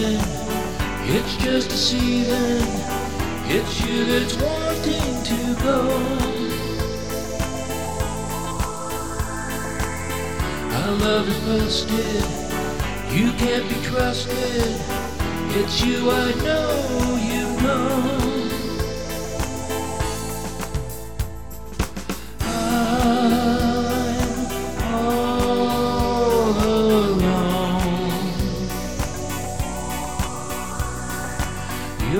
leaving. It's just a season. It's you that's wanting to go. Our love is busted. You can't be trusted. It's you I know you know. You're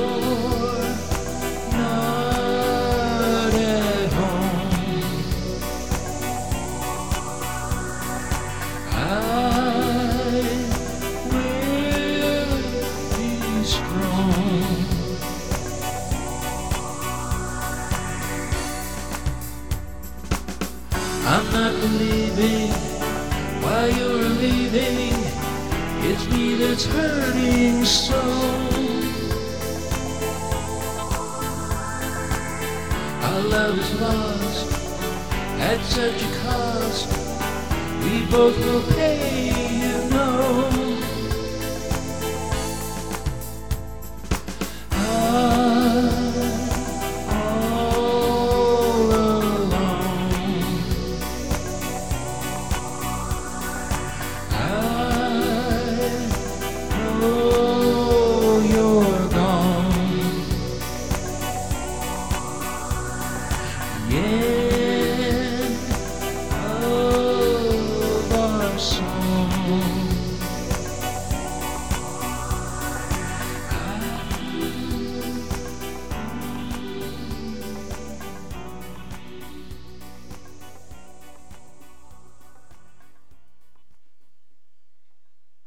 not at home. I will be strong. I'm not believing why you're leaving. It's me that's hurting so. Our love is lost at such a cost. We both will pay, you know. I'm all alone. I know you're gone. Yeah.